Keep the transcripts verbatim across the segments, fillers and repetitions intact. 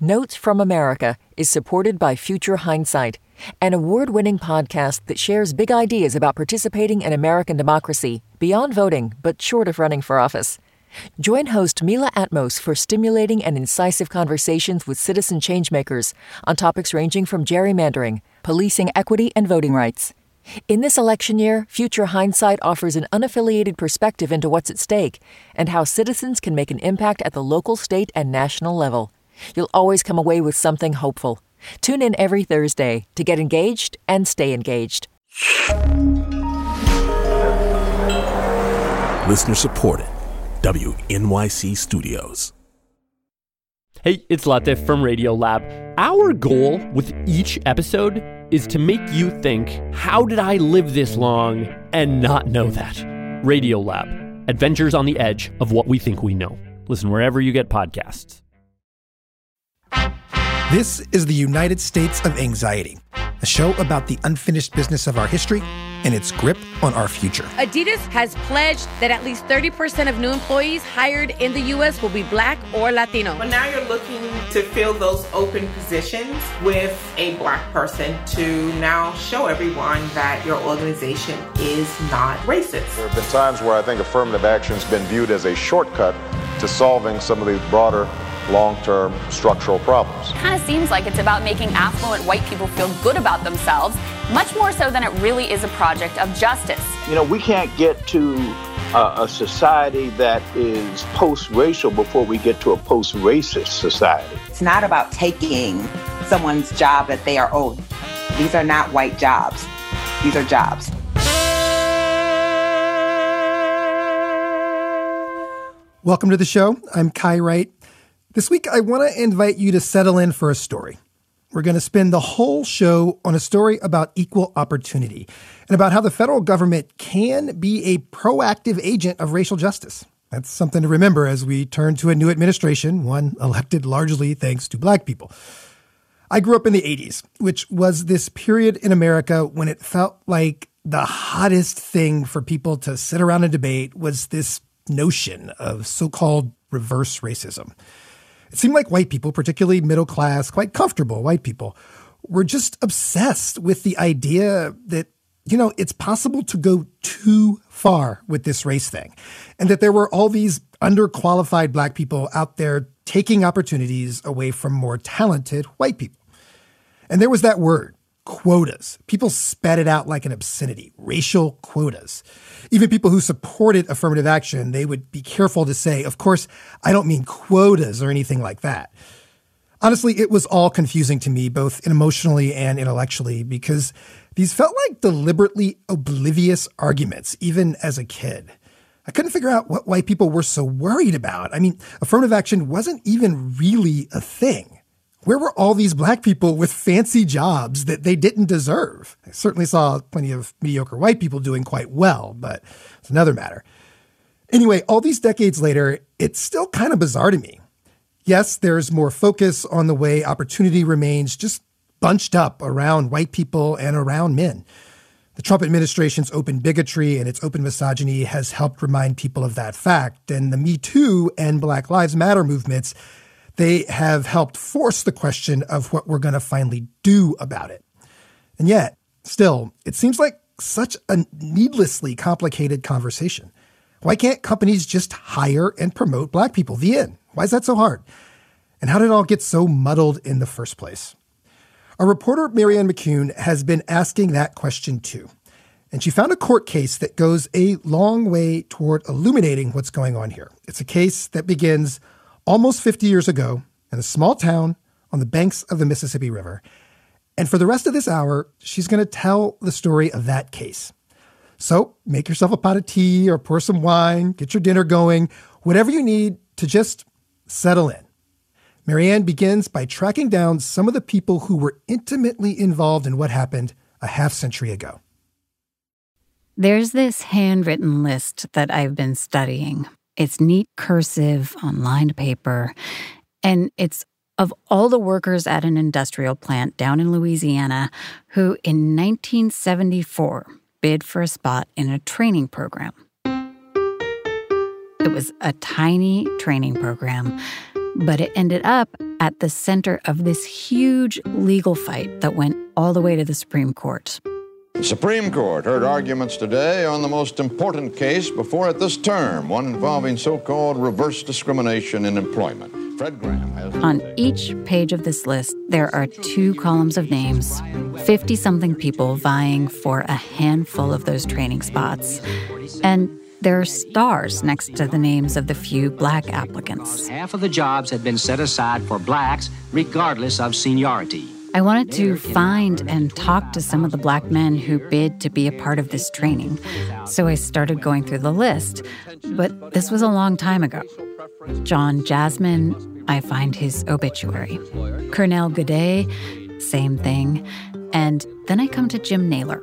Notes from America is supported by Future Hindsight, an award-winning podcast that shares big ideas about participating in American democracy beyond voting, but short of running for office. Join host Mila Atmos for stimulating and incisive conversations with citizen changemakers on topics ranging from gerrymandering, policing equity, and voting rights. In this election year, Future Hindsight offers an unaffiliated perspective into what's at stake and how citizens can make an impact at the local, state, and national level. You'll always come away with something hopeful. Tune in every Thursday to get engaged and stay engaged. Listener supported. W N Y C Studios. Hey, it's Latif from Radiolab. Our goal with each episode is to make you think, how did I live this long and not know that? Radiolab, adventures on the edge of what we think we know. Listen wherever you get podcasts. This is the United States of Anxiety, a show about the unfinished business of our history and its grip on our future. Adidas has pledged that at least thirty percent of new employees hired in the U S will be Black or Latino. But now you're looking to fill those open positions with a Black person to now show everyone that your organization is not racist. There have been times where I think affirmative action has been viewed as a shortcut to solving some of these broader long-term structural problems. It kind of seems like it's about making affluent white people feel good about themselves, much more so than it really is a project of justice. You know, we can't get to a, a society that is post-racial before we get to a post-racist society. It's not about taking someone's job that they are owed. These are not white jobs. These are jobs. Welcome to the show. I'm Kai Wright. This week, I want to invite you to settle in for a story. We're going to spend the whole show on a story about equal opportunity and about how the federal government can be a proactive agent of racial justice. That's something to remember as we turn to a new administration, one elected largely thanks to Black people. I grew up in the eighties, which was this period in America when it felt like the hottest thing for people to sit around and debate was this notion of so-called reverse racism. It seemed like white people, particularly middle class, quite comfortable white people, were just obsessed with the idea that, you know, it's possible to go too far with this race thing, and that there were all these underqualified Black people out there taking opportunities away from more talented white people. And there was that word, quotas. People spat it out like an obscenity, racial quotas. Even people who supported affirmative action, they would be careful to say, of course, I don't mean quotas or anything like that. Honestly, it was all confusing to me, both emotionally and intellectually, because these felt like deliberately oblivious arguments, even as a kid. I couldn't figure out what white people were so worried about. I mean, affirmative action wasn't even really a thing. Where were all these Black people with fancy jobs that they didn't deserve? I certainly saw plenty of mediocre white people doing quite well, but it's another matter. Anyway, all these decades later, it's still kind of bizarre to me. Yes, there's more focus on the way opportunity remains just bunched up around white people and around men. The Trump administration's open bigotry and its open misogyny has helped remind people of that fact. And the Me Too and Black Lives Matter movements, they have helped force the question of what we're going to finally do about it. And yet, still, it seems like such a needlessly complicated conversation. Why can't companies just hire and promote Black people? The end. Why is that so hard? And how did it all get so muddled in the first place? Our reporter, Marianne McCune, has been asking that question too. And she found a court case that goes a long way toward illuminating what's going on here. It's a case that begins almost fifty years ago in a small town on the banks of the Mississippi River. And for the rest of this hour, she's going to tell the story of that case. So make yourself a pot of tea or pour some wine, get your dinner going, whatever you need to just settle in. Marianne begins by tracking down some of the people who were intimately involved in what happened a half century ago. There's this handwritten list that I've been studying. It's neat cursive on lined paper, and it's of all the workers at an industrial plant down in Louisiana who in nineteen seventy-four bid for a spot in a training program. It was a tiny training program, But it ended up at the center of this huge legal fight that went all the way to the Supreme Court. The Supreme Court heard arguments today on the most important case before it this term, one involving so-called reverse discrimination in employment. Fred Graham has... On each page of this list, there are two columns of names, fifty-something people vying for a handful of those training spots. And there are stars next to the names of the few black applicants. Half of the jobs had been set aside for blacks, regardless of seniority. I wanted to find and talk to some of the black men who bid to be a part of this training. So I started going through the list. But this was a long time ago. John Jasmine, I find his obituary. Colonel Godet, same thing. And then I come to Jim Naylor.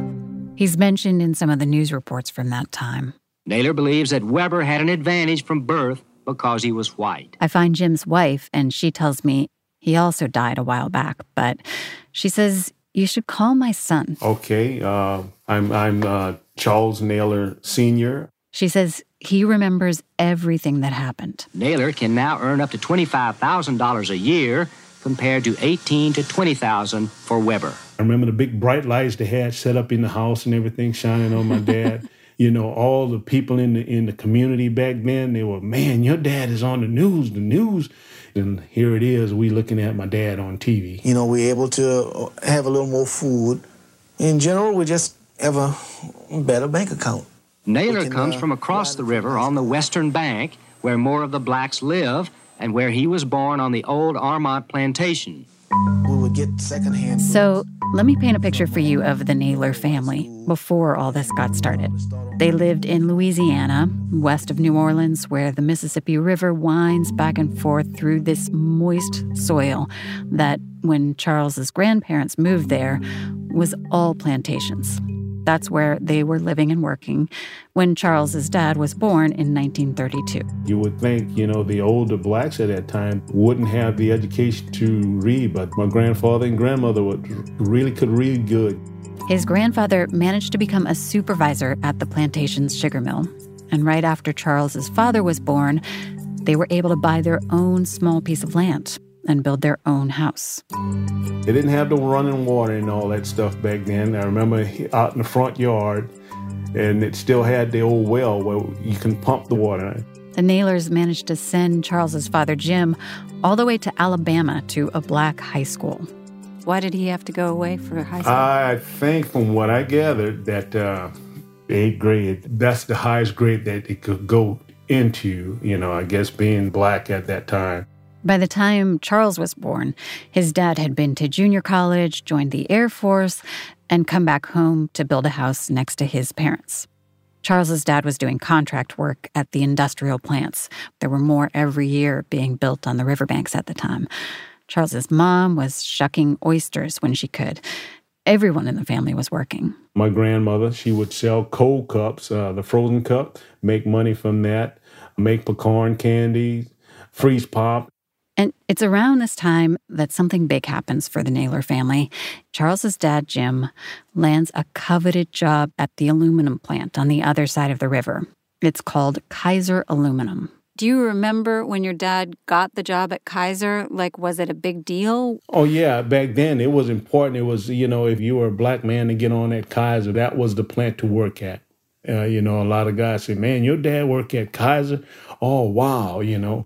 He's mentioned in some of the news reports from that time. Naylor believes that Weber had an advantage from birth because he was white. I find Jim's wife, and she tells me he also died a while back, but she says, you should call my son. Okay, uh, I'm, I'm uh, Charles Naylor Senior She says he remembers everything that happened. Naylor can now earn up to twenty-five thousand dollars a year compared to eighteen thousand to twenty thousand dollars for Weber. I remember the big bright lights they had set up in the house and everything shining on my dad. You know, all the people in the in the community back then, they were, man, your dad is on the news, the news. And here it is, we looking at my dad on T V. You know, we're able to have a little more food. In general, we just have a better bank account. Naylor can, comes uh, from across the river on the western bank, where more of the blacks live, and where he was born on the old Armont plantation. We would get secondhand. So let me paint a picture for you of the Naylor family before all this got started. They lived in Louisiana, west of New Orleans, where the Mississippi River winds back and forth through this moist soil that, when Charles's grandparents moved there, was all plantations. That's where they were living and working when Charles's dad was born in nineteen thirty-two. You would think, you know, the older blacks at that time wouldn't have the education to read, but my grandfather and grandmother would, really could read good. His grandfather managed to become a supervisor at the plantation's sugar mill. And right after Charles's father was born, they were able to buy their own small piece of land and build their own house. They didn't have the running water and all that stuff back then. I remember out in the front yard, and it still had the old well where you can pump the water. The Naylors managed to send Charles's father, Jim, all the way to Alabama to a black high school. Why did he have to go away for high school? I think from what I gathered that uh, eighth grade, that's the highest grade that it could go into, you know, I guess being black at that time. By the time Charles was born, his dad had been to junior college, joined the Air Force, and come back home to build a house next to his parents. Charles's dad was doing contract work at the industrial plants. There were more every year being built on the riverbanks at the time. Charles's mom was shucking oysters when she could. Everyone in the family was working. My grandmother, she would sell cold cups, uh, the frozen cup, make money from that, make pecan candy, freeze pop. And it's around this time that something big happens for the Naylor family. Charles's dad, Jim, lands a coveted job at the aluminum plant on the other side of the river. It's called Kaiser Aluminum. Do you remember when your dad got the job at Kaiser? Like, was it a big deal? Oh, yeah. Back then, it was important. It was, you know, if you were a black man to get on at Kaiser, that was the plant to work at. Uh, you know, a lot of guys say, man, your dad worked at Kaiser? Oh, wow, you know.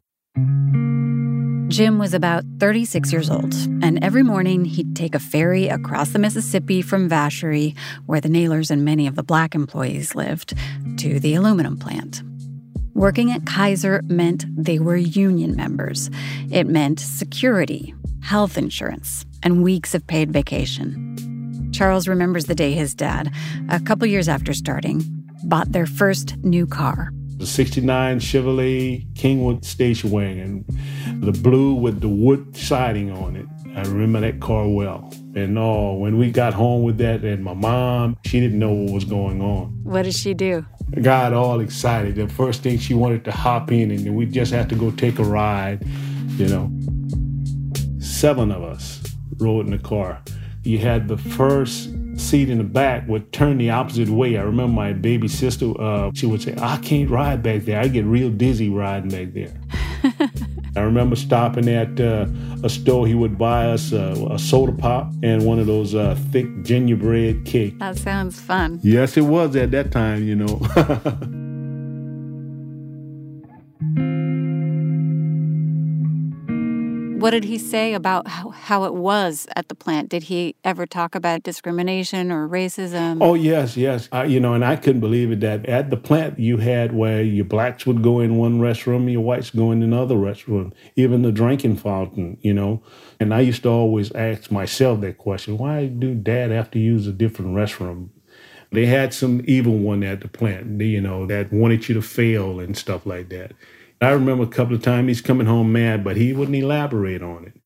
Jim was about thirty-six years old, and every morning he'd take a ferry across the Mississippi from Vacherie, where the Naylors and many of the black employees lived, to the aluminum plant. Working at Kaiser meant they were union members. It meant security, health insurance, and weeks of paid vacation. Charles remembers the day his dad, a couple years after starting, bought their first new car. The sixty-nine Chevrolet Kingwood station wagon, the blue with the wood siding on it. I remember that car well. And oh, when we got home with that, and my mom, she didn't know what was going on. What did she do? I got all excited. The first thing, she wanted to hop in, and then we just had to go take a ride, you know. Seven of us rode in the car. You had the first seat in the back would turn the opposite way. I remember my baby sister, uh, she would say, I can't ride back there. I get real dizzy riding back there. I remember stopping at uh, a store. He would buy us uh, a soda pop and one of those uh, thick gingerbread cakes. That sounds fun. Yes, it was at that time, you know. What did he say about how, how it was at the plant? Did he ever talk about discrimination or racism? Oh, yes, yes. I, you know, and I couldn't believe it that at the plant you had where your blacks would go in one restroom, your whites go in another restroom, even the drinking fountain, you know. And I used to always ask myself that question, why do Dad have to use a different restroom? They had some evil one at the plant, you know, that wanted you to fail and stuff like that. I remember a couple of times he's coming home mad, but he wouldn't elaborate on it.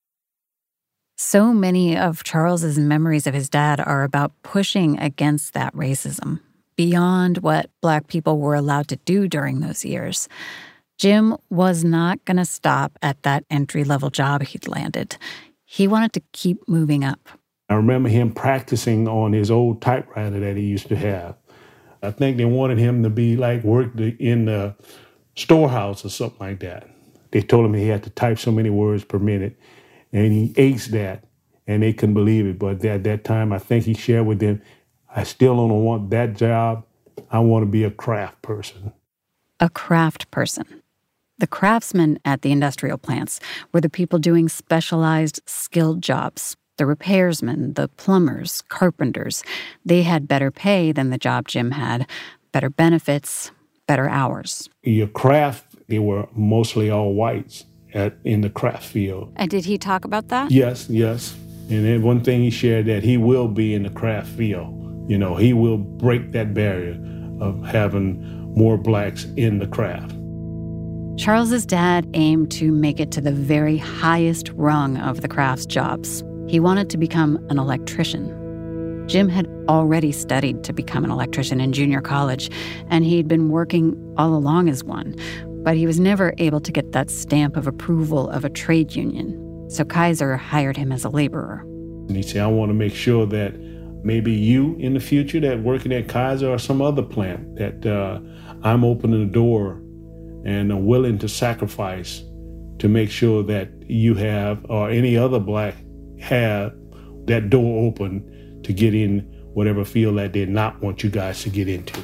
So many of Charles's memories of his dad are about pushing against that racism, beyond what Black people were allowed to do during those years. Jim was not going to stop at that entry-level job he'd landed. He wanted to keep moving up. I remember him practicing on his old typewriter that he used to have. I think they wanted him to be like work in the storehouse or something like that. They told him he had to type so many words per minute, and he aced that, and they couldn't believe it. But at that time, I think he shared with them, I still don't want that job. I want to be a craft person. A craft person. The craftsmen at the industrial plants were the people doing specialized, skilled jobs. The repairsmen, the plumbers, carpenters. They had better pay than the job Jim had, better benefits, better hours. Your craft, they were mostly all whites at, in the craft field. And did he talk about that? Yes, yes. And then one thing he shared that he will be in the craft field. You know, he will break that barrier of having more blacks in the craft. Charles's dad aimed to make it to the very highest rung of the crafts jobs. He wanted to become an electrician. Jim had already studied to become an electrician in junior college, and he'd been working all along as one, but he was never able to get that stamp of approval of a trade union. So Kaiser hired him as a laborer. And he said, I want to make sure that maybe you in the future that working at Kaiser or some other plant, that uh, I'm opening the door and are willing to sacrifice to make sure that you have, or any other black have, that door open to get in whatever field that they not want you guys to get into.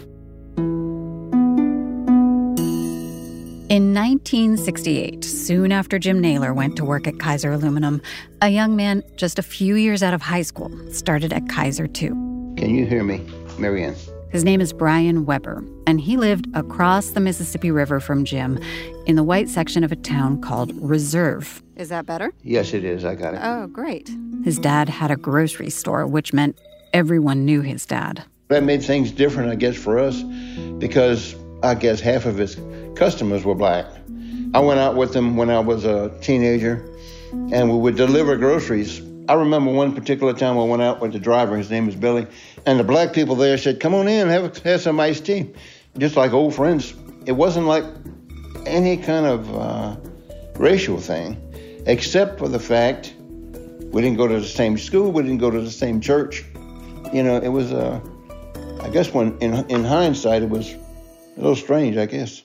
In nineteen sixty-eight, soon after Jim Naylor went to work at Kaiser Aluminum, a young man just a few years out of high school started at Kaiser too. Can you hear me, Marianne? His name is Brian Weber, and he lived across the Mississippi River from Jim in the white section of a town called Reserve. Is that better? Yes, it is. I got it. Oh, great. His dad had a grocery store, which meant everyone knew his dad. That made things different, I guess, for us, because I guess half of his customers were black. I went out with them when I was a teenager, and we would deliver groceries. I remember one particular time I went out with the driver, his name was Billy, and the black people there said, come on in, have, have some iced tea. Just like old friends. It wasn't like any kind of uh, racial thing, except for the fact we didn't go to the same school, we didn't go to the same church. You know, it was, uh, I guess when in, in hindsight, it was a little strange, I guess.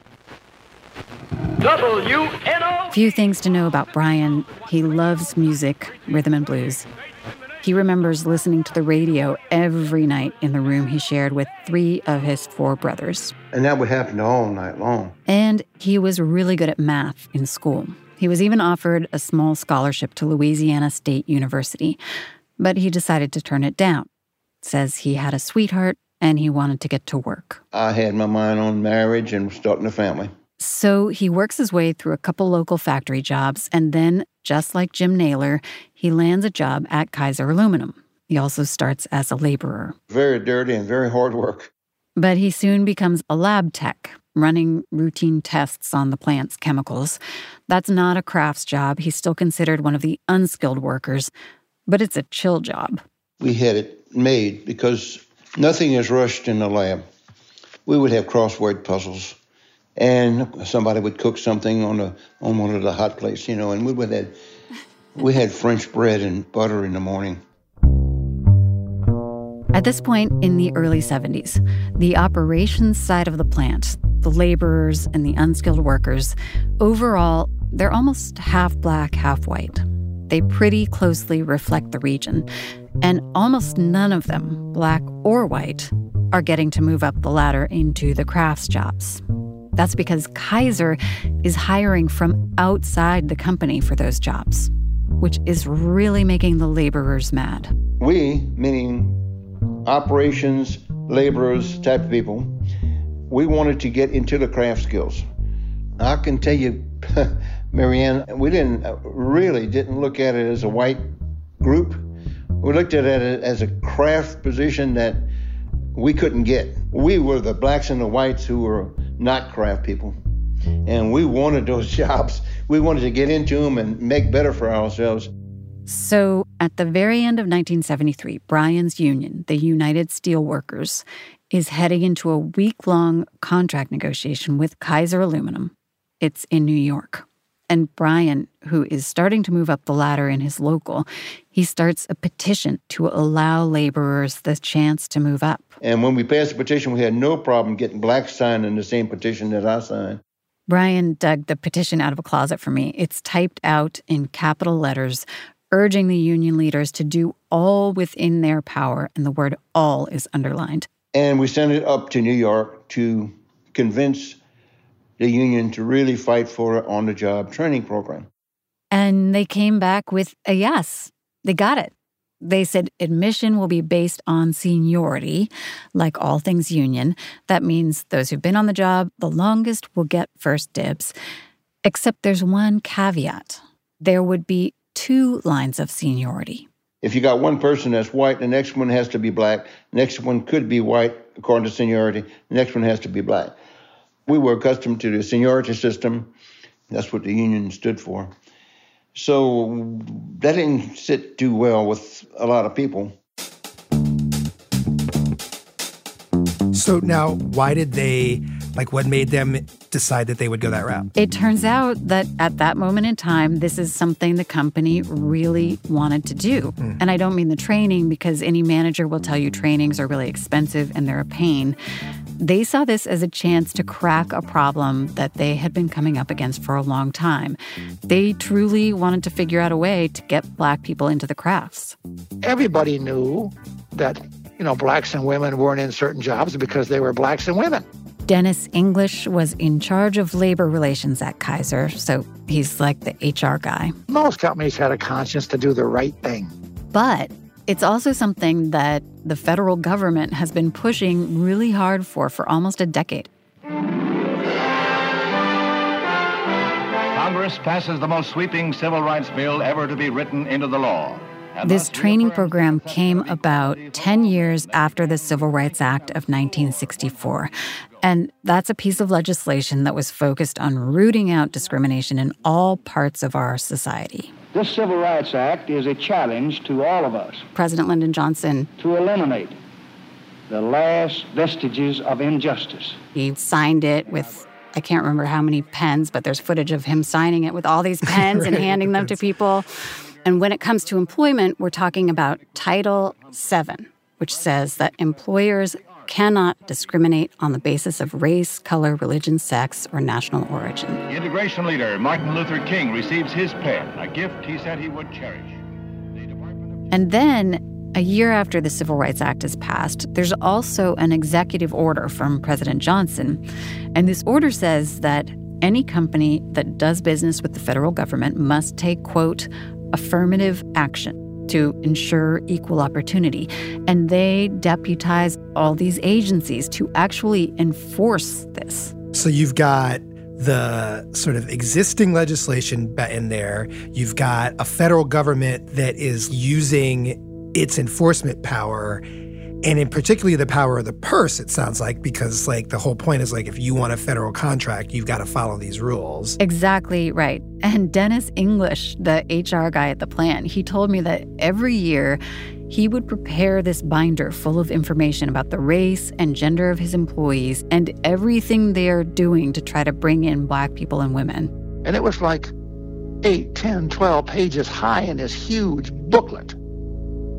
W N O! Few things to know about Brian. He loves music, rhythm and blues. He remembers listening to the radio every night in the room he shared with three of his four brothers. And that would happen all night long. And he was really good at math in school. He was even offered a small scholarship to Louisiana State University, but he decided to turn it down. Says he had a sweetheart and he wanted to get to work. I had my mind on marriage and starting a family. So he works his way through a couple local factory jobs, and then, just like Jim Naylor, he lands a job at Kaiser Aluminum. He also starts as a laborer. Very dirty and very hard work. But he soon becomes a lab tech, running routine tests on the plant's chemicals. That's not a crafts job. He's still considered one of the unskilled workers, but it's a chill job. We had it made because nothing is rushed in the lab. We would have crossword puzzles. And somebody would cook something on a on one of the hot plates, you know, and we would have, we had French bread and butter in the morning. At this point in the early seventies, the operations side of the plant, the laborers, and the unskilled workers, overall, they're almost half black, half white. They pretty closely reflect the region. And almost none of them, black or white, are getting to move up the ladder into the crafts jobs. That's because Kaiser is hiring from outside the company for those jobs, which is really making the laborers mad. We, meaning operations, laborers, type of people, we wanted to get into the craft skills. I can tell you, Marianne, we didn't really didn't look at it as a white group. We looked at it as a craft position that we couldn't get. We were the blacks and the whites who were not craft people. And we wanted those jobs. We wanted to get into them and make better for ourselves. So at the very end of nineteen seventy-three, Bryan's union, the United Steelworkers, is heading into a week-long contract negotiation with Kaiser Aluminum. It's in New York. And Bryan, who is starting to move up the ladder in his local, he starts a petition to allow laborers the chance to move up. And when we passed the petition, we had no problem getting blacks signing the same petition that I signed. Bryan dug the petition out of a closet for me. It's typed out in capital letters, urging the union leaders to do all within their power, and the word all is underlined. And we sent it up to New York to convince the union to really fight for an on-the-job training program. And they came back with a yes. They got it. They said admission will be based on seniority, like all things union. That means those who've been on the job the longest will get first dibs. Except there's one caveat. There would be two lines of seniority. If you got one person that's white, the next one has to be black. The next one could be white, according to seniority. The next one has to be black. We were accustomed to the seniority system. That's what the union stood for. So that didn't sit too well with a lot of people. So now, why did they, like, what made them decide that they would go that route? It turns out that at that moment in time, this is something the company really wanted to do. Mm. And I don't mean the training, because any manager will tell you trainings are really expensive and they're a pain. They saw this as a chance to crack a problem that they had been coming up against for a long time. They truly wanted to figure out a way to get black people into the crafts. Everybody knew that, you know, blacks and women weren't in certain jobs because they were blacks and women. Dennis English was in charge of labor relations at Kaiser, so he's like the H R guy. Most companies had a conscience to do the right thing. But it's also something that the federal government has been pushing really hard for for almost a decade. Congress passes the most sweeping civil rights bill ever to be written into the law. This training program came about ten years after the Civil Rights Act of nineteen sixty-four. And that's a piece of legislation that was focused on rooting out discrimination in all parts of our society. This Civil Rights Act is a challenge to all of us. President Lyndon Johnson. To eliminate the last vestiges of injustice. He signed it with, I can't remember how many pens, but there's footage of him signing it with all these pens right, and handing them to people. And when it comes to employment, we're talking about Title seven, which says that employers cannot discriminate on the basis of race, color, religion, sex, or national origin. The integration leader, Martin Luther King, receives his pen, a gift he said he would cherish. And then, a year after the Civil Rights Act is passed, there's also an executive order from President Johnson. And this order says that any company that does business with the federal government must take, quote, affirmative action to ensure equal opportunity. And they deputize all these agencies to actually enforce this. So you've got the sort of existing legislation in there. You've got a federal government that is using its enforcement power, and in particularly the power of the purse, it sounds like, because like the whole point is like if you want a federal contract, you've got to follow these rules. Exactly right. And Dennis English, the H R guy at the plant, he told me that every year he would prepare this binder full of information about the race and gender of his employees and everything they are doing to try to bring in black people and women. And it was like eight, ten, twelve pages high in this huge booklet.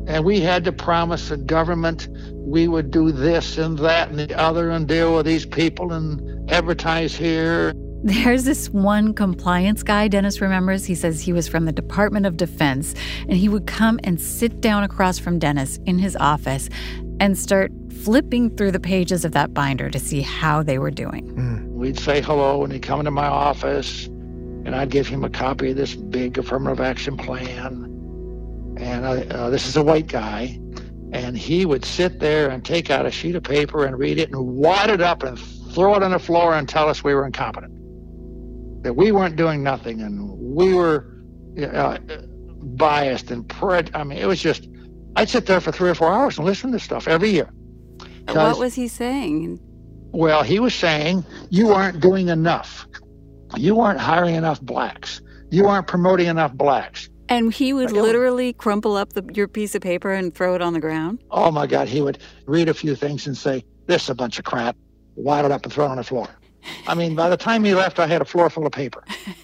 And we had to promise the government we would do this and that and the other and deal with these people and advertise here. There's this one compliance guy Dennis remembers. He says he was from the Department of Defense, and he would come and sit down across from Dennis in his office and start flipping through the pages of that binder to see how they were doing. Mm. We'd say hello, and he'd come into my office, and I'd give him a copy of this big affirmative action plan. And I, uh, this is a white guy, and he would sit there and take out a sheet of paper and read it and wad it up and throw it on the floor and tell us we were incompetent, that we weren't doing nothing, and we were uh, biased and pred. I mean, it was just, I'd sit there for three or four hours and listen to this stuff every year. What was he saying? Well, he was saying, you aren't doing enough. You aren't hiring enough blacks. You aren't promoting enough blacks. And he would literally crumple up the, your piece of paper and throw it on the ground? Oh, my God. He would read a few things and say, this is a bunch of crap. Wad it up and throw it on the floor. I mean, by the time he left, I had a floor full of paper.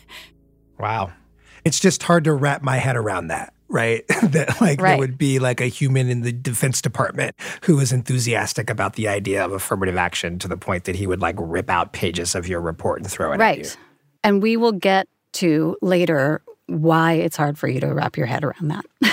Wow. It's just hard to wrap my head around that, right? that like right. there would be like a human in the Defense Department who was enthusiastic about the idea of affirmative action to the point that he would like rip out pages of your report and throw it right. at you. And we will get to later why it's hard for you to wrap your head around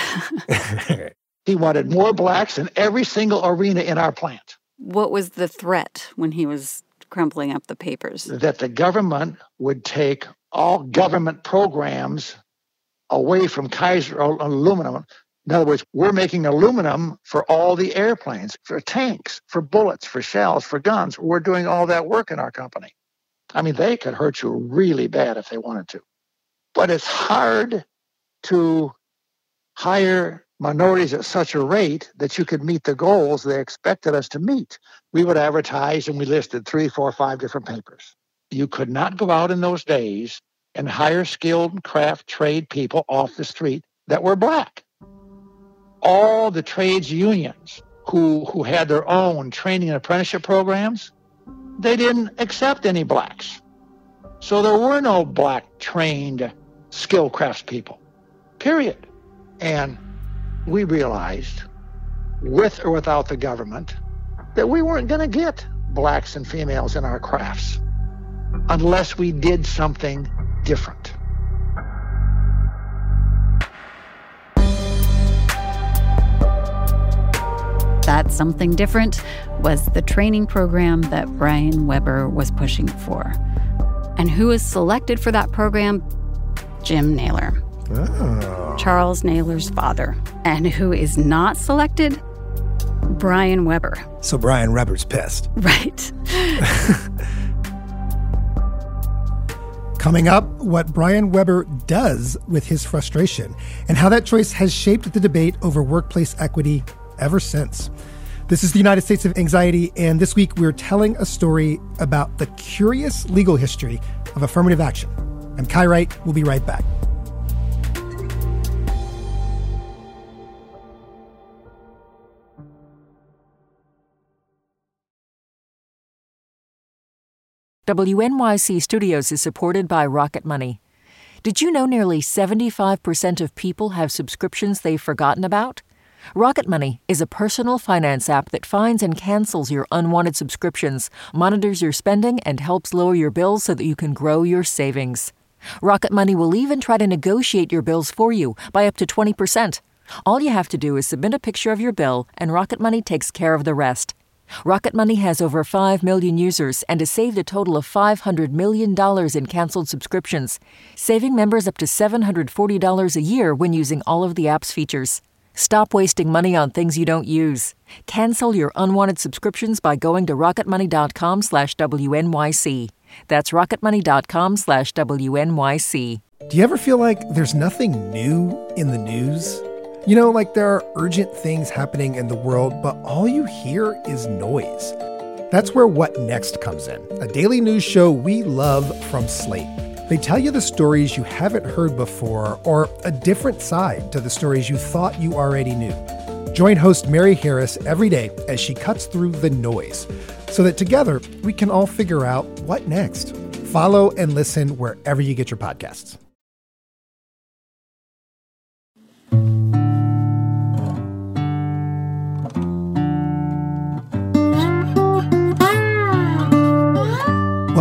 that. He wanted more blacks in every single arena in our plant. What was the threat when he was crumpling up the papers? That the government would take all government programs away from Kaiser Aluminum. In other words, we're making aluminum for all the airplanes, for tanks, for bullets, for shells, for guns. We're doing all that work in our company. I mean, they could hurt you really bad if they wanted to. But it's hard to hire minorities at such a rate that you could meet the goals they expected us to meet. We would advertise and we listed three, four, five different papers. You could not go out in those days and hire skilled craft trade people off the street that were black. All the trades unions who, who had their own training and apprenticeship programs, they didn't accept any blacks. So there were no black trained skilled craftspeople, period. And we realized, with or without the government, that we weren't going to get blacks and females in our crafts unless we did something different. That something different was the training program that Brian Weber was pushing for. And who was selected for that program? Jim Naylor. Oh. Charles Naylor's father. And who is not selected? Brian Weber. So Brian Weber's pissed. Right. Coming up, what Brian Weber does with his frustration and how that choice has shaped the debate over workplace equity ever since. This is the United States of Anxiety, and this week we're telling a story about the curious legal history of affirmative action. I'm Kai Wright. We'll be right back. W N Y C Studios is supported by Rocket Money. Did you know nearly seventy-five percent of people have subscriptions they've forgotten about? Rocket Money is a personal finance app that finds and cancels your unwanted subscriptions, monitors your spending, and helps lower your bills so that you can grow your savings. Rocket Money will even try to negotiate your bills for you by up to twenty percent. All you have to do is submit a picture of your bill, and Rocket Money takes care of the rest. Rocket Money has over five million users and has saved a total of five hundred million dollars in canceled subscriptions, saving members up to seven hundred forty dollars a year when using all of the app's features. Stop wasting money on things you don't use. Cancel your unwanted subscriptions by going to rocketmoney.com slash WNYC. That's rocketmoney.com slash WNYC. Do you ever feel like there's nothing new in the news? You know, like there are urgent things happening in the world, but all you hear is noise. That's where What Next comes in, a daily news show we love from Slate. They tell you the stories you haven't heard before or a different side to the stories you thought you already knew. Join host Mary Harris every day as she cuts through the noise so that together we can all figure out what next. Follow and listen wherever you get your podcasts.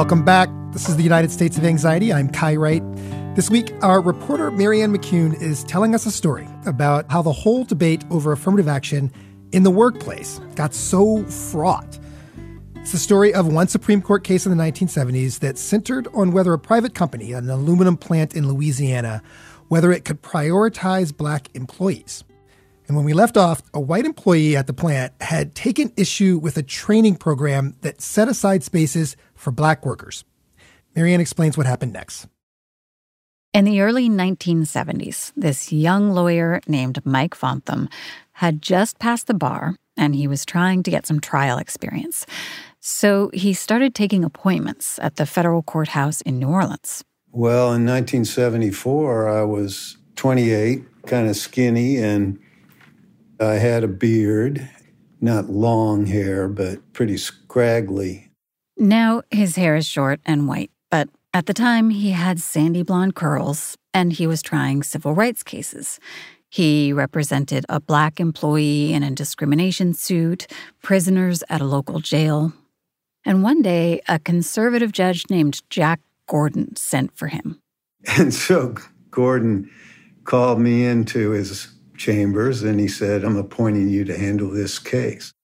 Welcome back. This is the United States of Anxiety. I'm Kai Wright. This week, our reporter Marianne McCune is telling us a story about how the whole debate over affirmative action in the workplace got so fraught. It's the story of one Supreme Court case in the nineteen seventies that centered on whether a private company, an aluminum plant in Louisiana, whether it could prioritize black employees. And when we left off, a white employee at the plant had taken issue with a training program that set aside spaces for black workers. Marianne explains what happened next. In the early nineteen seventies, this young lawyer named Mike Fontham had just passed the bar, and he was trying to get some trial experience. So he started taking appointments at the federal courthouse in New Orleans. Well, in nineteen seventy-four, I was twenty-eight, kind of skinny, and I had a beard, not long hair, but pretty scraggly. Now his hair is short and white, but at the time he had sandy blonde curls, and he was trying civil rights cases. He represented a black employee in a discrimination suit, prisoners at a local jail. And one day, a conservative judge named Jack Gordon sent for him. And so Gordon called me into his chambers, and he said, "I'm appointing you to handle this case."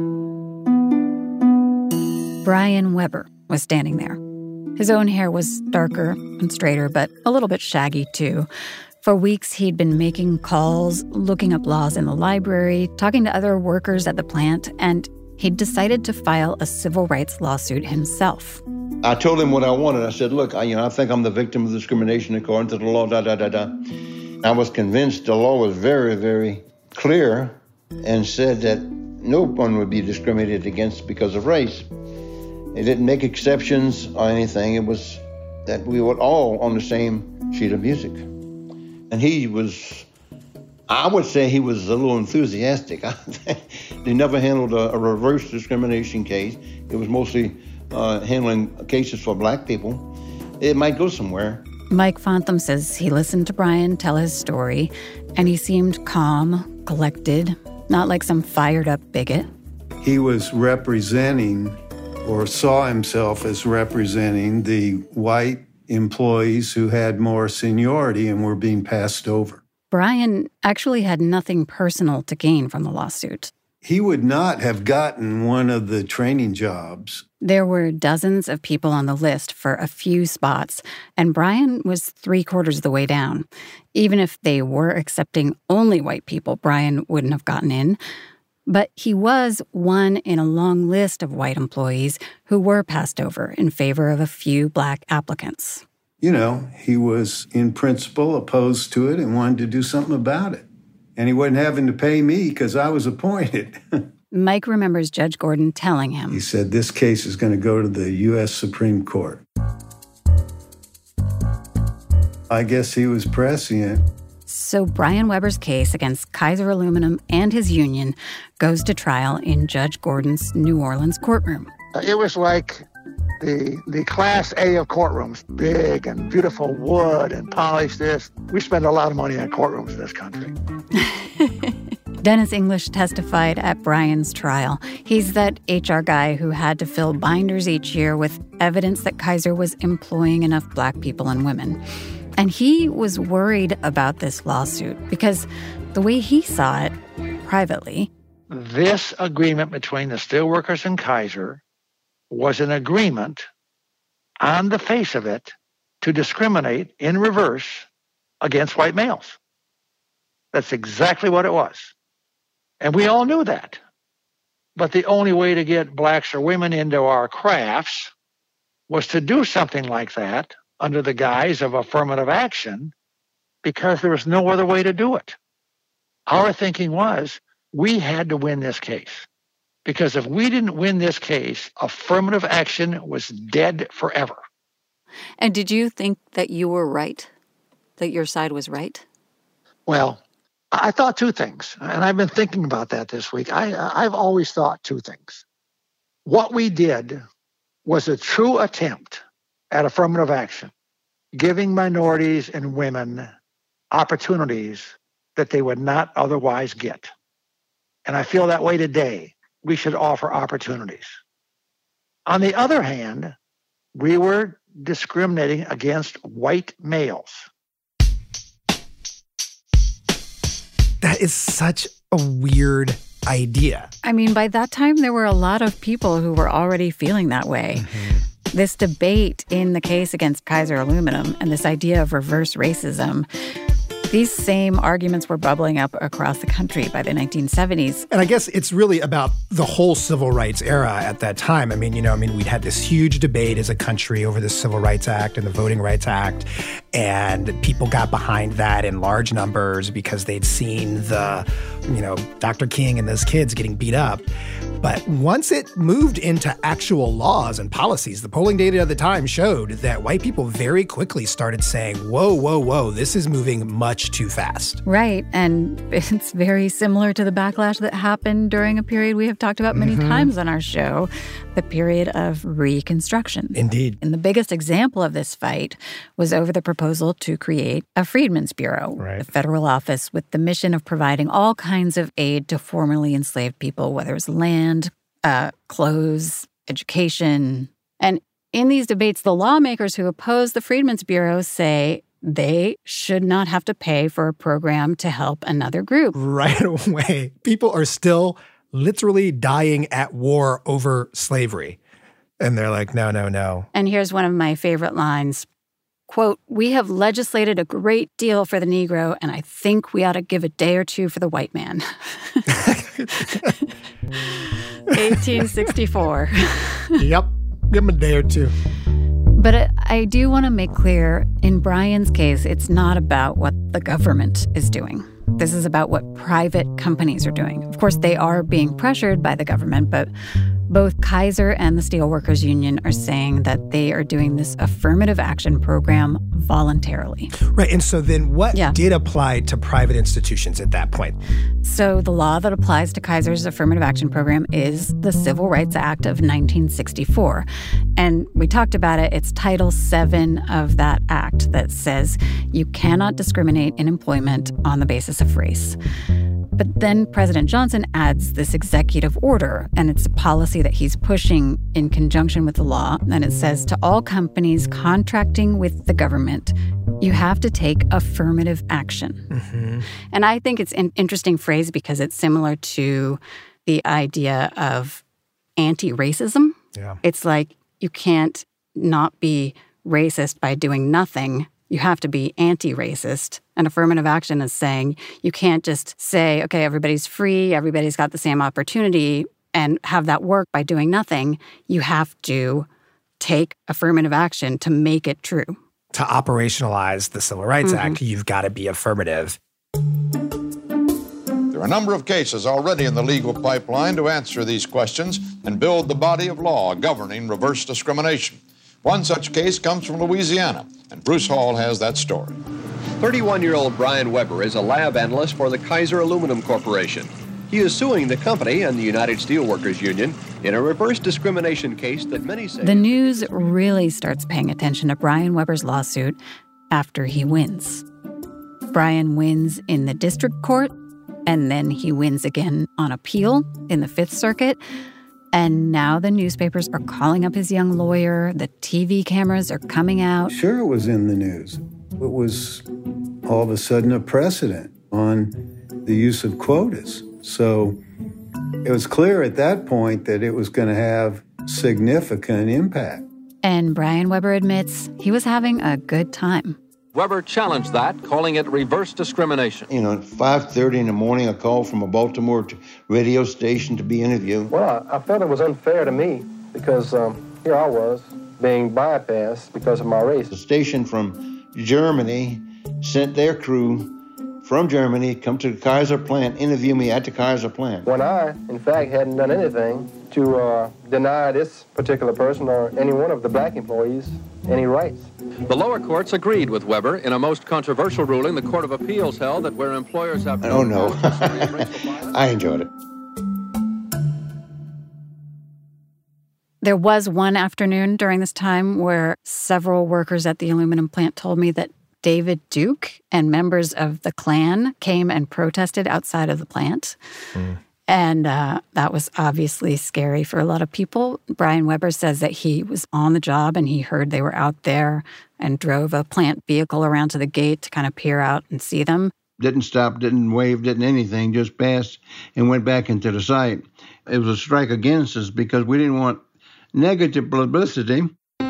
Brian Weber was standing there. His own hair was darker and straighter, but a little bit shaggy, too. For weeks, he'd been making calls, looking up laws in the library, talking to other workers at the plant, and he'd decided to file a civil rights lawsuit himself. I told him what I wanted. I said, look, I, you know, I think I'm the victim of discrimination according to the law, da, da, da, da. I was convinced the law was very, very clear and said that no one would be discriminated against because of race. It didn't make exceptions or anything. It was that we were all on the same sheet of music. And he was, I would say he was a little enthusiastic. He never handled a, a reverse discrimination case. It was mostly uh, handling cases for black people. It might go somewhere. Mike Fontham says he listened to Brian tell his story, and he seemed calm, collected, not like some fired-up bigot. He was representing, or saw himself as representing, the white employees who had more seniority and were being passed over. Brian actually had nothing personal to gain from the lawsuit. He would not have gotten one of the training jobs. There were dozens of people on the list for a few spots, and Brian was three-quarters of the way down. Even if they were accepting only white people, Brian wouldn't have gotten in. But he was one in a long list of white employees who were passed over in favor of a few black applicants. You know, he was in principle opposed to it and wanted to do something about it. And he wasn't having to pay me because I was appointed. Mike remembers Judge Gordon telling him. He said, this case is going to go to the U S Supreme Court. I guess he was prescient. So Brian Weber's case against Kaiser Aluminum and his union goes to trial in Judge Gordon's New Orleans courtroom. It was like the the Class A of courtrooms, big and beautiful wood and polished this. We spend a lot of money on courtrooms in this country. Dennis English testified at Brian's trial. He's that H R guy who had to fill binders each year with evidence that Kaiser was employing enough black people and women. And he was worried about this lawsuit because the way he saw it privately, this agreement between the steelworkers and Kaiser was an agreement on the face of it to discriminate in reverse against white males. That's exactly what it was. And we all knew that. But the only way to get blacks or women into our crafts was to do something like that under the guise of affirmative action because there was no other way to do it. Our thinking was we had to win this case because if we didn't win this case, affirmative action was dead forever. And did you think that you were right, that your side was right? Well, I thought two things, and I've been thinking about that this week. I, I've always thought two things. What we did was a true attempt at affirmative action, giving minorities and women opportunities that they would not otherwise get. And I feel that way today. We should offer opportunities. On the other hand, We were discriminating against white males. That is such a weird idea. I mean, by that time, there were a lot of people who were already feeling that way. Mm-hmm. This debate in the case against Kaiser Aluminum and this idea of reverse racism, these same arguments were bubbling up across the country by the nineteen seventies. And I guess it's really about the whole civil rights era at that time. I mean, you know, I mean, we'd had this huge debate as a country over the Civil Rights Act and the Voting Rights Act. And people got behind that in large numbers because they'd seen the, you know, Doctor King and those kids getting beat up. But once it moved into actual laws and policies, the polling data at the time showed that white people very quickly started saying, whoa, whoa, whoa, this is moving much too fast. Right. And it's very similar to the backlash that happened during a period we have talked about many mm-hmm. times on our show, the period of Reconstruction. Indeed. And the biggest example of this fight was over the proposal to create a Freedmen's Bureau, right. a federal office with the mission of providing all kinds of aid to formerly enslaved people, whether it's land, uh, clothes, education. And in these debates, the lawmakers who oppose the Freedmen's Bureau say they should not have to pay for a program to help another group. Right away. People are still literally dying at war over slavery. And they're like, no, no, no. And here's one of my favorite lines. Quote, "We have legislated a great deal for the Negro, and I think we ought to give a day or two for the white man." eighteen sixty-four. Yep. Give him a day or two. But I do want to make clear, in Brian's case, it's not about what the government is doing. This is about what private companies are doing. Of course, they are being pressured by the government, but both Kaiser and the Steelworkers Union are saying that they are doing this affirmative action program voluntarily. Right. And so then what yeah. did apply to private institutions at that point? So the law that applies to Kaiser's affirmative action program is the Civil Rights Act of nineteen sixty-four. And we talked about it. It's Title seven of that act that says you cannot discriminate in employment on the basis of race. But then President Johnson adds this executive order, and it's a policy that he's pushing in conjunction with the law. And it says to all companies contracting with the government, you have to take affirmative action. Mm-hmm. And I think it's an interesting phrase because it's similar to the idea of anti-racism. Yeah. It's like you can't not be racist by doing nothing. You have to be anti-racist. And affirmative action is saying you can't just say, okay, everybody's free, everybody's got the same opportunity, and have that work by doing nothing. You have to take affirmative action to make it true. To operationalize the Civil Rights Mm-hmm. Act, you've got to be affirmative. There are a number of cases already in the legal pipeline to answer these questions and build the body of law governing reverse discrimination. One such case comes from Louisiana, and Bruce Hall has that story. thirty-one-year-old Brian Weber is a lab analyst for the Kaiser Aluminum Corporation. He is suing the company and the United Steelworkers Union in a reverse discrimination case that many say... The news really starts paying attention to Brian Weber's lawsuit after he wins. Brian wins in the district court, and then he wins again on appeal in the Fifth Circuit. And now the newspapers are calling up his young lawyer. The T V cameras are coming out. Sure, it was in the news. It was all of a sudden a precedent on the use of quotas. So it was clear at that point that it was going to have significant impact. And Brian Weber admits he was having a good time. Weber challenged that, calling it reverse discrimination. You know, at five thirty in the morning, a call from a Baltimore radio station to be interviewed. Well, I, I felt it was unfair to me because um, here I was being bypassed because of my race. The station from Germany sent their crew from Germany, come to the Kaiser plant, interview me at the Kaiser plant. When I, in fact, hadn't done anything to uh, deny this particular person or any one of the black employees any rights. The lower courts agreed with Weber. In a most controversial ruling, the Court of Appeals held that where employers have... Oh, no. I enjoyed it. There was one afternoon during this time where several workers at the aluminum plant told me that David Duke and members of the Klan came and protested outside of the plant. Mm. And uh, that was obviously scary for a lot of people. Brian Weber says that he was on the job and he heard they were out there and drove a plant vehicle around to the gate to kind of peer out and see them. Didn't stop, didn't wave, didn't anything, just passed and went back into the site. It was a strike against us because we didn't want negative publicity.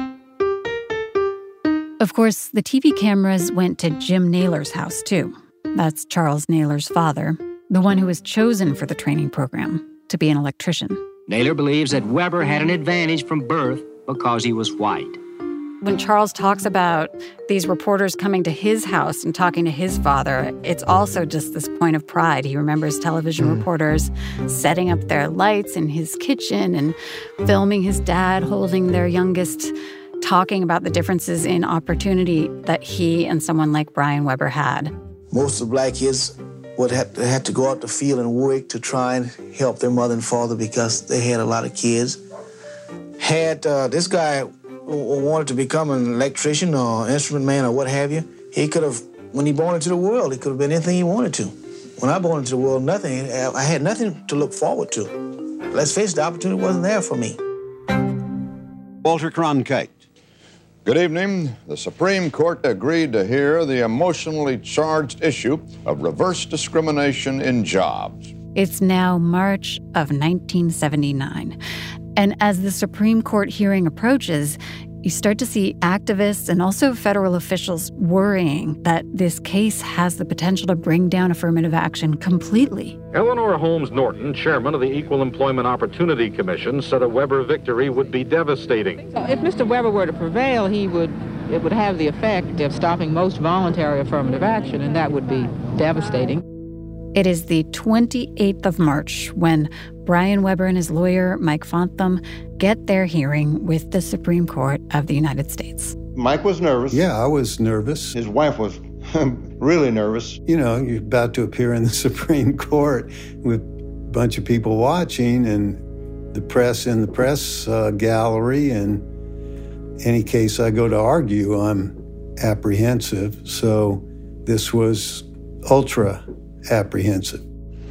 Of course, the T V cameras went to Jim Naylor's house, too. That's Charles Naylor's father, the one who was chosen for the training program to be an electrician. Naylor believes that Weber had an advantage from birth because he was white. When Charles talks about these reporters coming to his house and talking to his father, it's also just this point of pride. He remembers television mm. reporters setting up their lights in his kitchen and filming his dad holding their youngest, talking about the differences in opportunity that he and someone like Brian Weber had. Most of the black kids would have to, have to go out the field and work to try and help their mother and father because they had a lot of kids. Had uh, this guy wanted to become an electrician or instrument man or what have you, he could have, when he born into the world, he could have been anything he wanted to. When I born into the world, nothing. I had nothing to look forward to. Let's face it, the opportunity wasn't there for me. Walter Cronkite. Good evening. The Supreme Court agreed to hear the emotionally charged issue of reverse discrimination in jobs. It's now March of nineteen seventy-nine. And as the Supreme Court hearing approaches, you start to see activists and also federal officials worrying that this case has the potential to bring down affirmative action completely. Eleanor Holmes Norton, chairman of the Equal Employment Opportunity Commission, said a Weber victory would be devastating. So if Mister Weber were to prevail, he would it would have the effect of stopping most voluntary affirmative action, and that would be devastating. It is the twenty-eighth of March when Brian Weber and his lawyer, Mike Fontham, get their hearing with the Supreme Court of the United States. Mike was nervous. Yeah, I was nervous. His wife was really nervous. You know, you're about to appear in the Supreme Court with a bunch of people watching and the press in the press uh, gallery. And any case I go to argue, I'm apprehensive. So this was ultra apprehensive.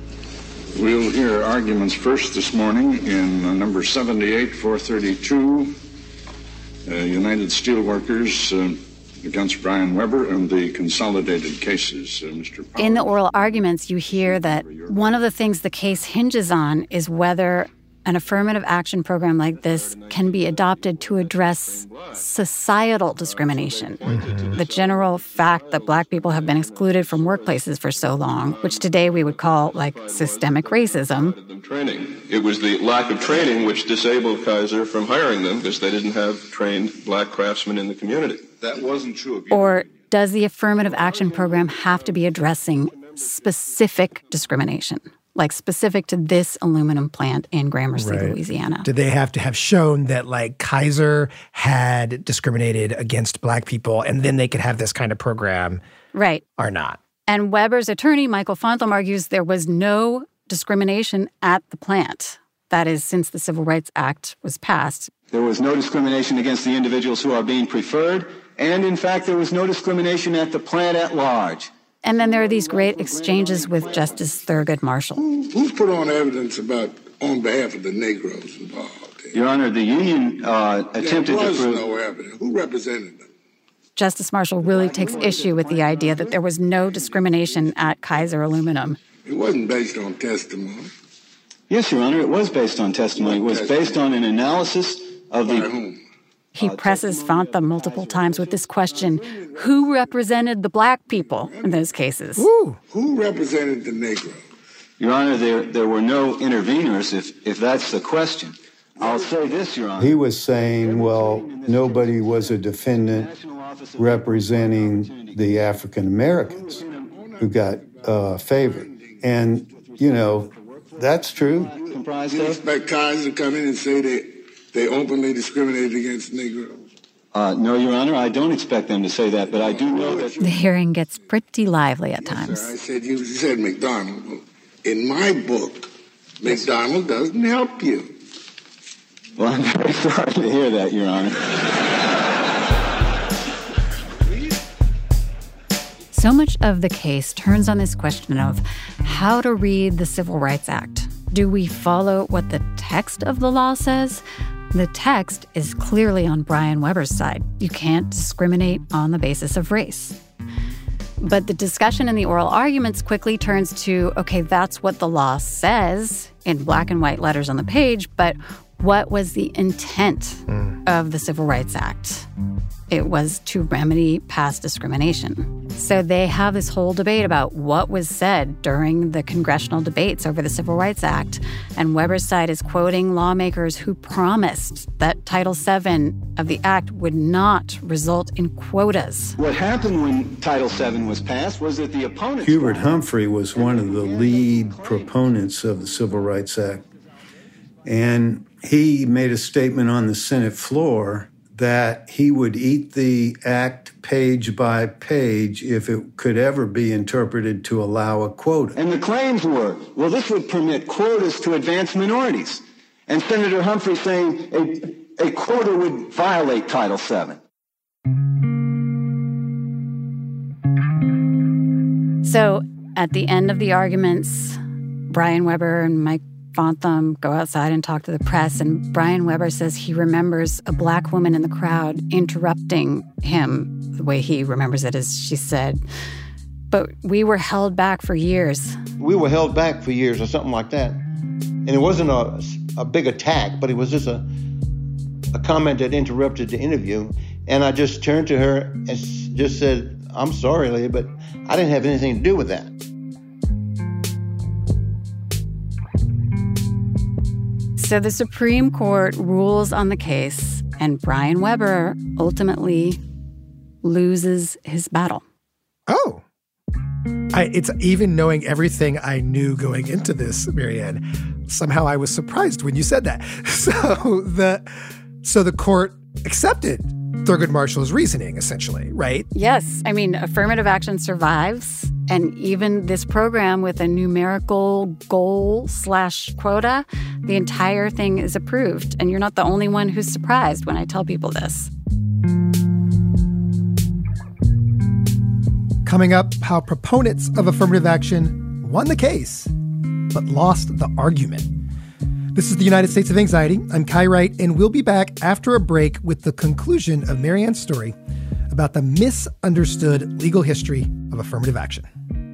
We'll hear arguments first this morning in uh, number seventy-eight, four thirty-two, uh, United Steelworkers uh, against Brian Weber and the consolidated cases. Uh, Mister Powers. In the oral arguments, you hear that one of the things the case hinges on is whether an affirmative action program like this can be adopted to address societal discrimination. Mm-hmm. The general fact that black people have been excluded from workplaces for so long, which today we would call, like, systemic racism. Training. It was the lack of training which disabled Kaiser from hiring them because they didn't have trained black craftsmen in the community. That wasn't true of you. Or does the affirmative action program have to be addressing specific discrimination? Like specific to this aluminum plant in Gramercy, right. Louisiana. Did they have to have shown that, like, Kaiser had discriminated against black people and then they could have this kind of program? Right. Or not? And Weber's attorney, Michael Fontham, argues there was no discrimination at the plant. That is, since the Civil Rights Act was passed. There was no discrimination against the individuals who are being preferred. And, in fact, there was no discrimination at the plant at large. And then there are these great exchanges with Justice Thurgood Marshall. Who, who's put on evidence about on behalf of the Negroes involved? Your Honor, the union uh, attempted there was to prove... no evidence. Who represented them? Justice Marshall really takes issue with the idea that there was no discrimination at Kaiser Aluminum. It wasn't based on testimony. Yes, Your Honor, it was based on testimony. It was based on an analysis of the... By whom? He presses Fontham multiple times with this question, who represented the black people in those cases? Ooh. Who represented the Negroes? Your Honor, there there were no interveners, if, if that's the question. I'll say this, Your Honor. He was saying, well, nobody was a defendant representing the African Americans who got uh, favored. And, you know, that's true. You expect Kaiser to come in and say that they openly discriminated against Negroes? Uh, no, Your Honor, I don't expect them to say that, but I do know that... The hearing gets pretty lively at times. Yes, sir. I said, you said McDonald. In my book, McDonald doesn't help you. Well, I'm very sorry to hear that, Your Honor. So much of the case turns on this question of how to read the Civil Rights Act. do we follow what the text of the law says? The text is clearly on Brian Weber's side. You can't discriminate on the basis of race. But the discussion in the oral arguments quickly turns to, okay, that's what the law says in black and white letters on the page, but what was the intent mm. of the Civil Rights Act? It was to remedy past discrimination. So they have this whole debate about what was said during the congressional debates over the Civil Rights Act. And Weber's side is quoting lawmakers who promised that Title seven of the Act would not result in quotas. What happened when Title seven was passed was that the opponents... Hubert Humphrey was one of the lead proponents of the Civil Rights Act. And he made a statement on the Senate floor that he would eat the act page by page if it could ever be interpreted to allow a quota. And the claims were, well, this would permit quotas to advance minorities. And Senator Humphrey saying a, a quota would violate Title seven. So at the end of the arguments, Brian Weber and Mike Fontham go outside and talk to the press, and Brian Weber says he remembers a black woman in the crowd interrupting him. The way he remembers it is she said, "But we were held back for years." We were held back for years or something like that. And it wasn't a, a big attack, but it was just a, a comment that interrupted the interview. And I just turned to her and just said, "I'm sorry, lady, but I didn't have anything to do with that." So the Supreme Court rules on the case, and Brian Weber ultimately loses his battle. Oh. I, it's even knowing everything I knew going into this, Marianne, somehow I was surprised when you said that. So the so the court accepted Thurgood Marshall's reasoning, essentially, right? Yes. I mean, affirmative action survives. And even this program with a numerical goal slash quota, the entire thing is approved. And you're not the only one who's surprised when I tell people this. Coming up, how proponents of affirmative action won the case, but lost the argument. This is the United States of Anxiety. I'm Kai Wright, and we'll be back after a break with the conclusion of Marianne's story about the misunderstood legal history of affirmative action.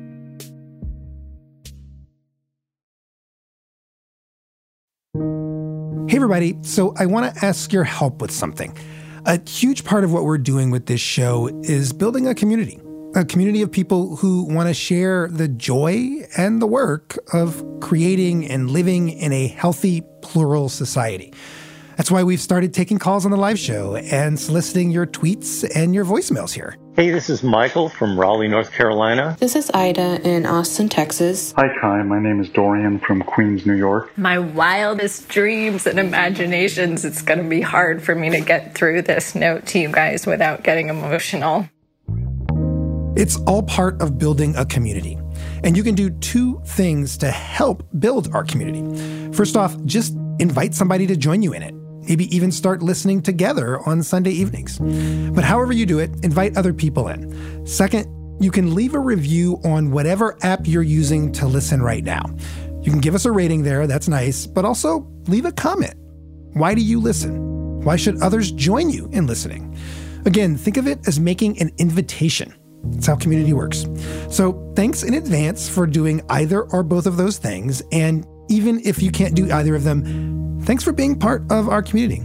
Hey, everybody. So I want to ask your help with something. A huge part of what we're doing with this show is building a community. A community of people who want to share the joy and the work of creating and living in a healthy, plural society. That's why we've started taking calls on the live show and soliciting your tweets and your voicemails here. Hey, this is Michael from Raleigh, North Carolina. This is Ida in Austin, Texas. Hi, Kai. My name is Dorian from Queens, New York. My wildest dreams and imaginations, it's going to be hard for me to get through this note to you guys without getting emotional. It's all part of building a community. And you can do two things to help build our community. First off, just invite somebody to join you in it. Maybe even start listening together on Sunday evenings. But however you do it, invite other people in. Second, you can leave a review on whatever app you're using to listen right now. You can give us a rating there, that's nice, but also leave a comment. Why do you listen? Why should others join you in listening? Again, think of it as making an invitation. That's how community works. So thanks in advance for doing either or both of those things. And even if you can't do either of them, thanks for being part of our community.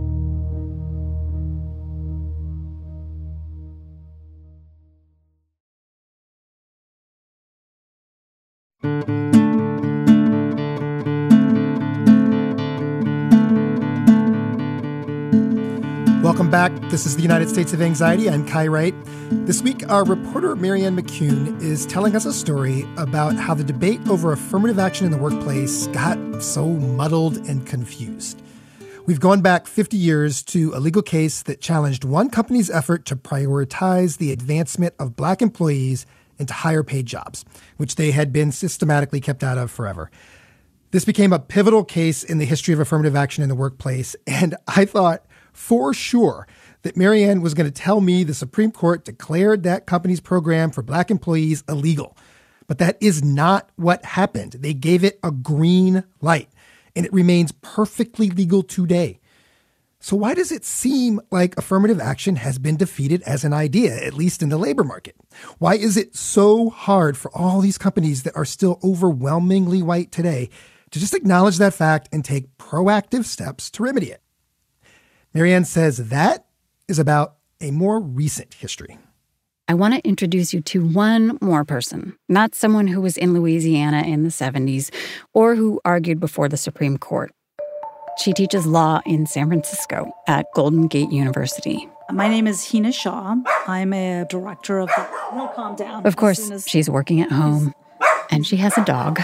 Welcome back. This is the United States of Anxiety. I'm Kai Wright. This week, our reporter Marianne McCune is telling us a story about how the debate over affirmative action in the workplace got so muddled and confused. We've gone back fifty years to a legal case that challenged one company's effort to prioritize the advancement of black employees into higher paid jobs, which they had been systematically kept out of forever. This became a pivotal case in the history of affirmative action in the workplace, and I thought for sure that Marianne was going to tell me the Supreme Court declared that company's program for black employees illegal. But that is not what happened. They gave it a green light, and it remains perfectly legal today. So why does it seem like affirmative action has been defeated as an idea, at least in the labor market? Why is it so hard for all these companies that are still overwhelmingly white today to just acknowledge that fact and take proactive steps to remedy it? Marianne says that is about a more recent history. I want to introduce you to one more person, not someone who was in Louisiana in the seventies or who argued before the Supreme Court. She teaches law in San Francisco at Golden Gate University. My name is Hina Shah. I'm a director of the... No, calm down. Of course, as... she's working at home, and she has a dog.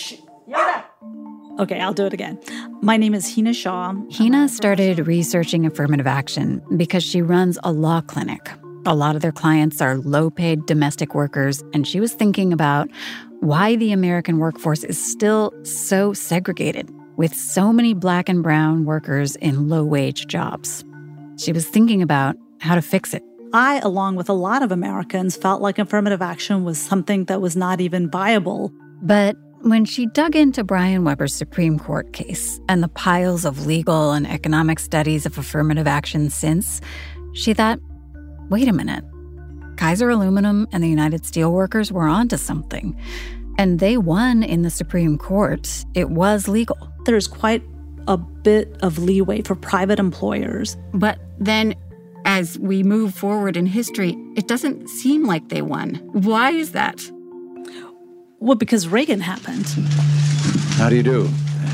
Okay, I'll do it again. My name is Hina Shah. Hina started researching affirmative action because she runs a law clinic. A lot of their clients are low-paid domestic workers, and she was thinking about why the American workforce is still so segregated, with so many Black and brown workers in low-wage jobs. She was thinking about how to fix it. I, along with a lot of Americans, felt like affirmative action was something that was not even viable. But when she dug into Brian Weber's Supreme Court case and the piles of legal and economic studies of affirmative action since, she thought, wait a minute. Kaiser Aluminum and the United Steelworkers were onto something. And they won in the Supreme Court. It was legal. There's quite a bit of leeway for private employers. But then, as we move forward in history, it doesn't seem like they won. Why is that? Well, because Reagan happened. How do you do?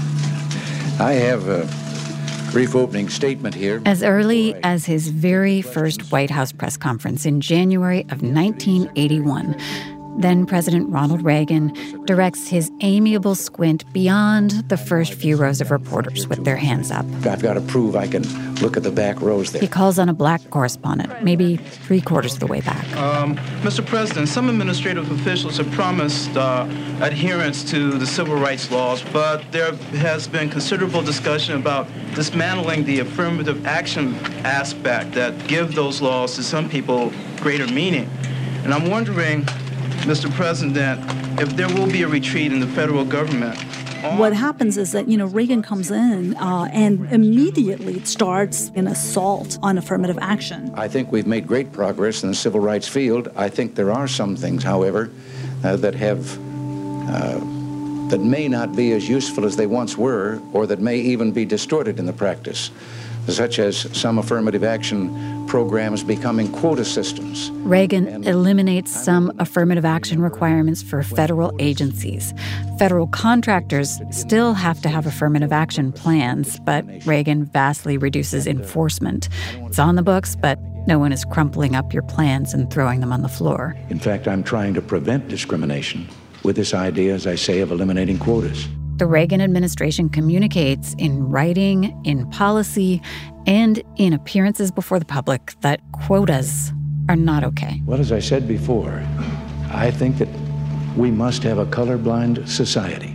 I have a brief opening statement here. As early as his very first White House press conference in January of nineteen eighty-one, then President Ronald Reagan directs his amiable squint beyond the first few rows of reporters with their hands up. I've got to prove I can look at the back rows there. He calls on a Black correspondent, maybe three quarters of the way back. Um, Mister President, some administrative officials have promised uh, adherence to the civil rights laws, but there has been considerable discussion about dismantling the affirmative action aspect that give those laws to some people greater meaning. And I'm wondering, Mister President, if there will be a retreat in the federal government. What happens is that, you know, Reagan comes in uh, and immediately starts an assault on affirmative action. I think we've made great progress in the civil rights field. I think there are some things, however, uh, that have uh, that may not be as useful as they once were, or that may even be distorted in the practice, such as some affirmative action programs becoming quota systems. Reagan eliminates some affirmative action requirements for federal agencies. Federal contractors still have to have affirmative action plans, but Reagan vastly reduces enforcement. It's on the books, but no one is crumpling up your plans and throwing them on the floor. In fact, I'm trying to prevent discrimination with this idea, as I say, of eliminating quotas. The Reagan administration communicates in writing, in policy, and in appearances before the public that quotas are not okay. Well, as I said before, I think that we must have a colorblind society.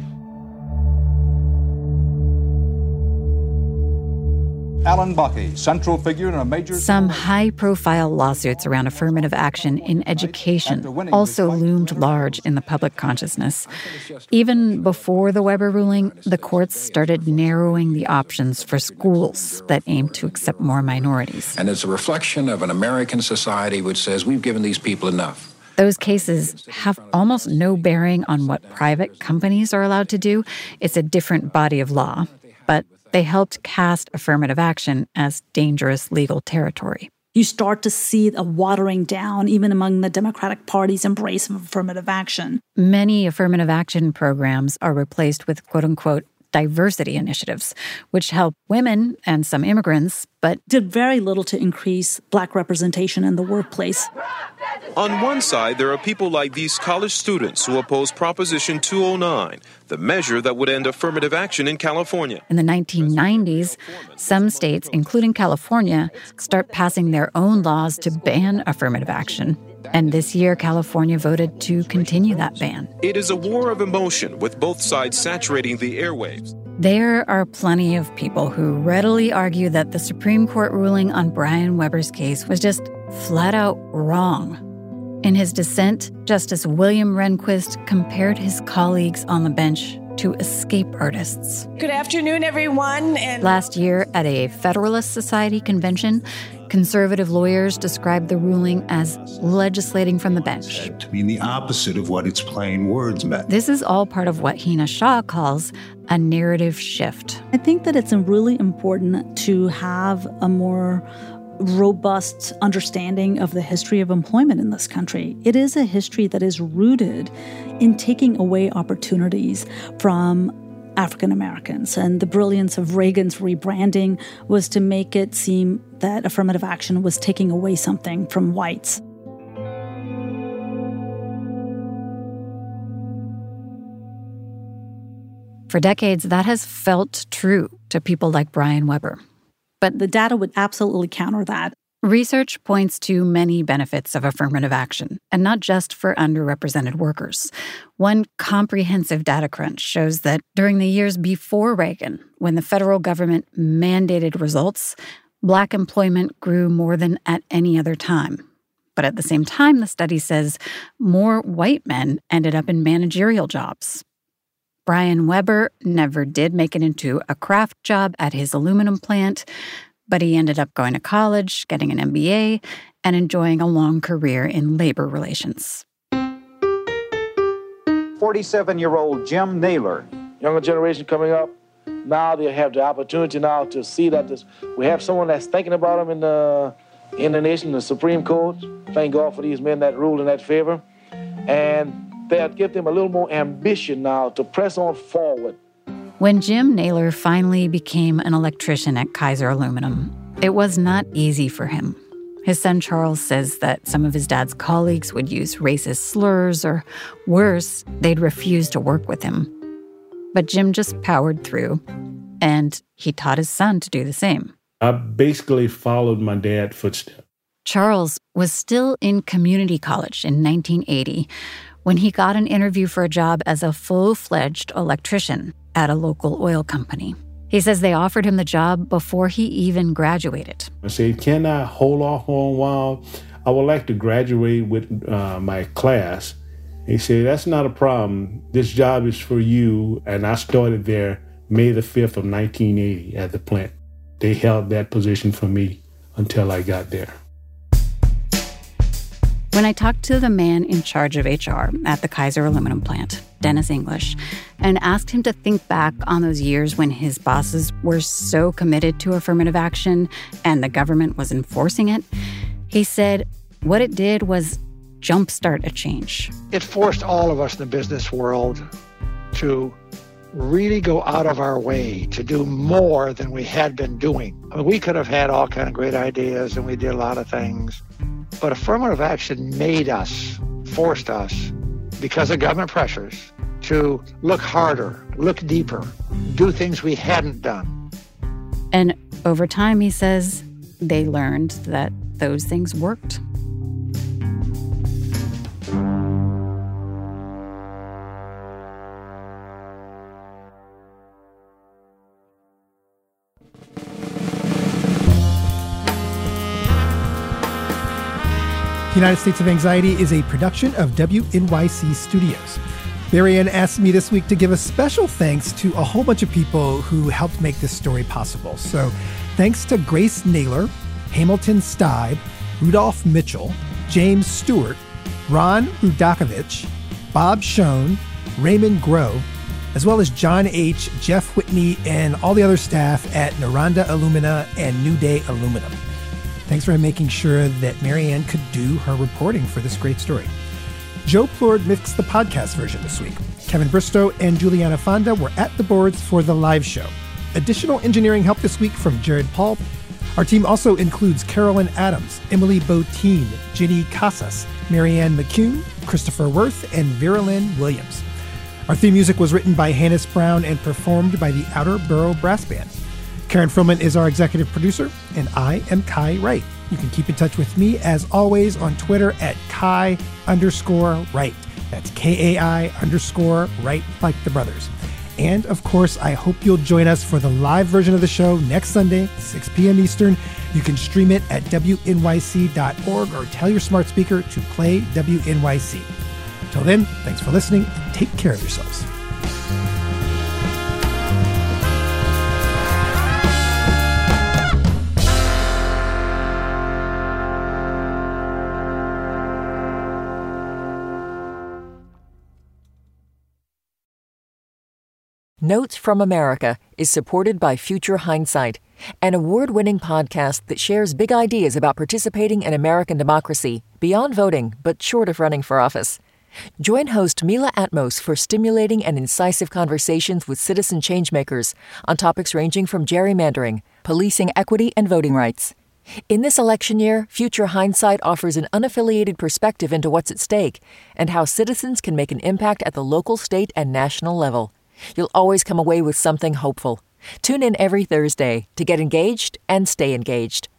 Alan Buckey, central figure in a major... Some high-profile lawsuits around affirmative action in education also loomed large in the public consciousness. Even before the Weber ruling, the courts started narrowing the options for schools that aimed to accept more minorities. And it's a reflection of an American society which says we've given these people enough. Those cases have almost no bearing on what private companies are allowed to do. It's a different body of law. But they helped cast affirmative action as dangerous legal territory. You start to see a watering down, even among the Democratic Party's embrace of affirmative action. Many affirmative action programs are replaced with quote-unquote diversity initiatives, which help women and some immigrants, but did very little to increase Black representation in the workplace. On one side, there are people like these college students who oppose Proposition two oh nine, the measure that would end affirmative action in California. In the nineteen nineties, some states, including California, start passing their own laws to ban affirmative action. And this year, California voted to continue that ban. It is a war of emotion, with both sides saturating the airwaves. There are plenty of people who readily argue that the Supreme Court ruling on Brian Weber's case was just flat out wrong. In his dissent, Justice William Rehnquist compared his colleagues on the bench to escape artists. Good afternoon, everyone. And last year, at a Federalist Society convention, conservative lawyers described the ruling as legislating from the bench. To mean the opposite of what its plain words meant. This is all part of what Hina Shah calls a narrative shift. I think that it's really important to have a more robust understanding of the history of employment in this country. It is a history that is rooted in taking away opportunities from African Americans. And the brilliance of Reagan's rebranding was to make it seem that affirmative action was taking away something from whites. For decades, that has felt true to people like Brian Weber. But the data would absolutely counter that. Research points to many benefits of affirmative action, and not just for underrepresented workers. One comprehensive data crunch shows that during the years before Reagan, when the federal government mandated results, Black employment grew more than at any other time. But at the same time, the study says more white men ended up in managerial jobs. Brian Weber never did make it into a craft job at his aluminum plant, but he ended up going to college, getting an M B A, and enjoying a long career in labor relations. forty-seven-year-old Jim Naylor. Younger generation coming up, now they have the opportunity now to see that this, we have someone that's thinking about them in the, in the nation, the Supreme Court. Thank God for these men that ruled in that favor. And they'll give them a little more ambition now to press on forward. When Jim Naylor finally became an electrician at Kaiser Aluminum, it was not easy for him. His son Charles says that some of his dad's colleagues would use racist slurs, or worse, they'd refuse to work with him. But Jim just powered through, and he taught his son to do the same. I basically followed my dad's footsteps. Charles was still in community college in nineteen eighty when he got an interview for a job as a full-fledged electrician at a local oil company. He says they offered him the job before he even graduated. I said, can I hold off on a while? I would like to graduate with uh, my class. He said, that's not a problem. This job is for you. And I started there May the fifth of nineteen eighty at the plant. They held that position for me until I got there. When I talked to the man in charge of H R at the Kaiser Aluminum plant, Dennis English, and asked him to think back on those years when his bosses were so committed to affirmative action and the government was enforcing it, he said what it did was jumpstart a change. It forced all of us in the business world to really go out of our way to do more than we had been doing. I mean, we could have had all kind of great ideas, and we did a lot of things. But affirmative action made us, forced us, because of government pressures, to look harder, look deeper, do things we hadn't done. And over time, he says, they learned that those things worked. The United States of Anxiety is a production of W N Y C Studios. Marianne asked me this week to give a special thanks to a whole bunch of people who helped make this story possible. So thanks to Grace Naylor, Hamilton Steib, Rudolph Mitchell, James Stewart, Ron Rudakovich, Bob Schoen, Raymond Groh, as well as John H., Jeff Whitney, and all the other staff at Noranda Alumina and New Day Aluminum. Thanks for making sure that Marianne could do her reporting for this great story. Joe Plourde mixed the podcast version this week. Kevin Bristow and Juliana Fonda were at the boards for the live show. Additional engineering help this week from Jared Paul. Our team also includes Carolyn Adams, Emily Botine, Ginny Casas, Marianne McCune, Christopher Worth, and Vera Lynn Williams. Our theme music was written by Hannes Brown and performed by the Outer Borough Brass Band. Karen Frillman is our executive producer, and I am Kai Wright. You can keep in touch with me, as always, on Twitter at Kai underscore Wright. That's K A I underscore Wright, like the brothers. And, of course, I hope you'll join us for the live version of the show next Sunday, six p.m. Eastern, You can stream it at W N Y C dot org or tell your smart speaker to play W N Y C. Till then, thanks for listening and take care of yourselves. Notes from America is supported by Future Hindsight, an award-winning podcast that shares big ideas about participating in American democracy, beyond voting, but short of running for office. Join host Mila Atmos for stimulating and incisive conversations with citizen changemakers on topics ranging from gerrymandering, policing equity, and voting rights. In this election year, Future Hindsight offers an unaffiliated perspective into what's at stake and how citizens can make an impact at the local, state, and national level. You'll always come away with something hopeful. Tune in every Thursday to get engaged and stay engaged.